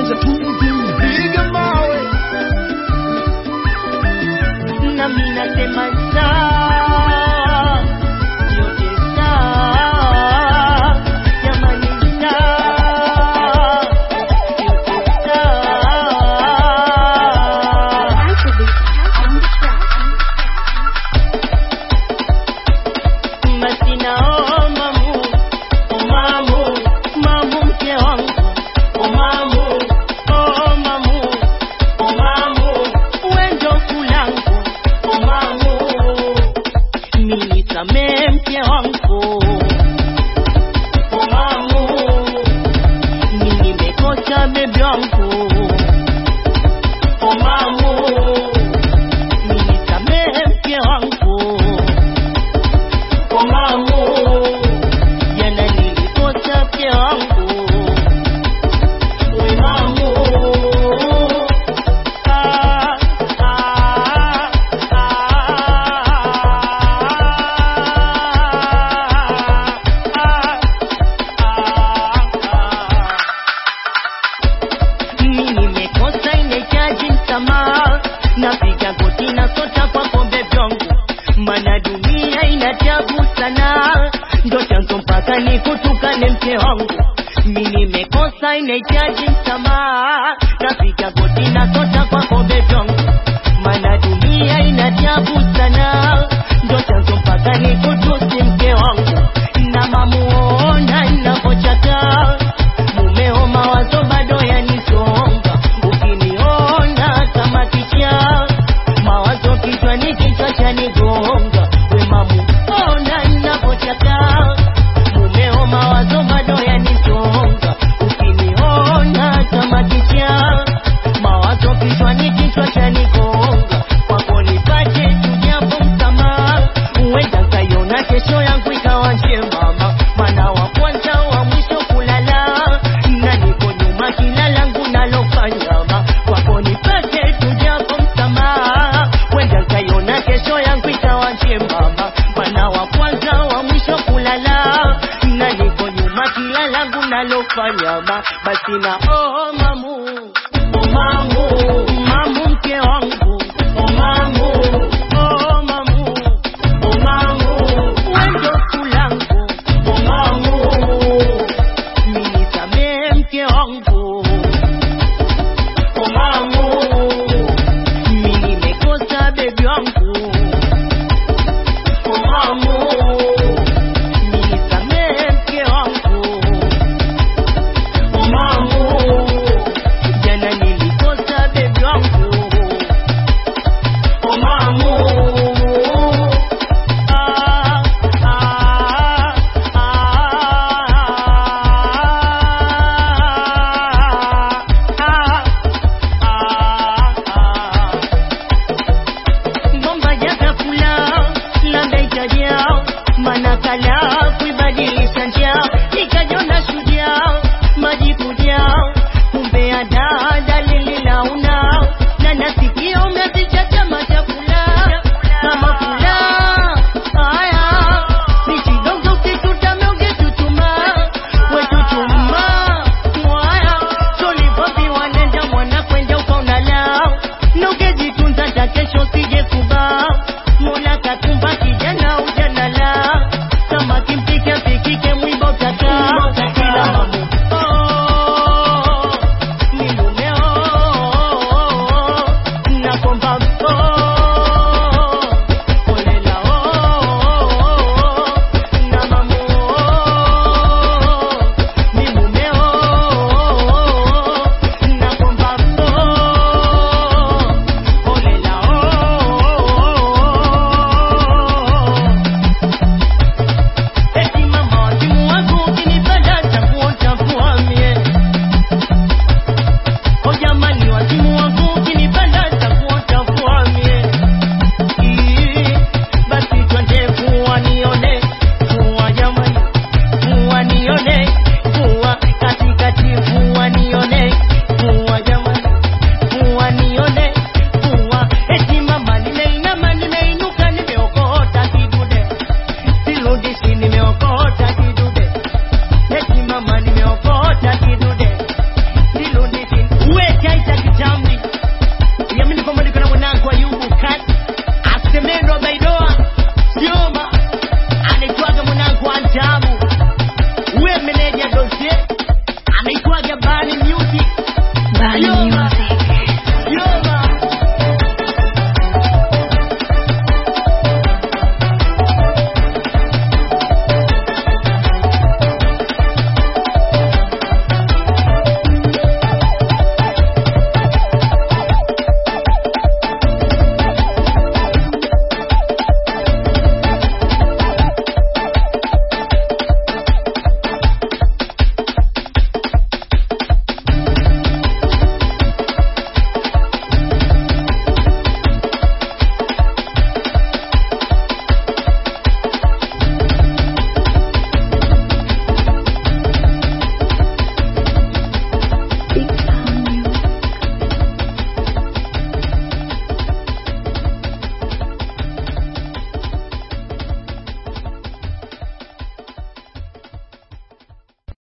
piga mawe na mimi nasema sawa, yote sawa, jamani sawa, yote sawa. Basi naomba mamu mke wangu, mamu wendo kulangu, mamu nisamee mke wangu, mamu nimekosa bebe wangu, mamu nisamee mke wangu, mamu jana nilikosa mke wangu, mamu nimekosa inahitaji msamaha, napiga goti na sota kwa kombe vyangu, maana dunia ina tabu sana, ndo chanzo mpaka nikutukane mke wangu. Mimi nimekosa inahitaji msamaha, napiga goti na sota kwa kombe vyangu, maana dunia ina tabu sana, ndo chanzo mpaka nikutusi mke wangu. Na mamuona ninapochaka mumeo, mawazo bado yanisonga, ukiniona kama kicha, mawazo kichwani, kichwa chanigonga. We mamuona ninapochaka mumeo, mawazo bado yanisonga, ukiniona kama kicha, mawazo kichwani, kichwa chanigonga. Kwako nipate tujapo msamaha, uenda kaiona kesho yangu ikawa njema, maana wa kwanza wa mwisho kulala, na niko nyuma kila langu nalofanya. Kwako nipate tujapo msamaha, uenda kaiona kesho yangu ikawa njema, maana wa kwanza wa mwisho kulala, na niko nyuma kila langu nalofanya. Basi naomba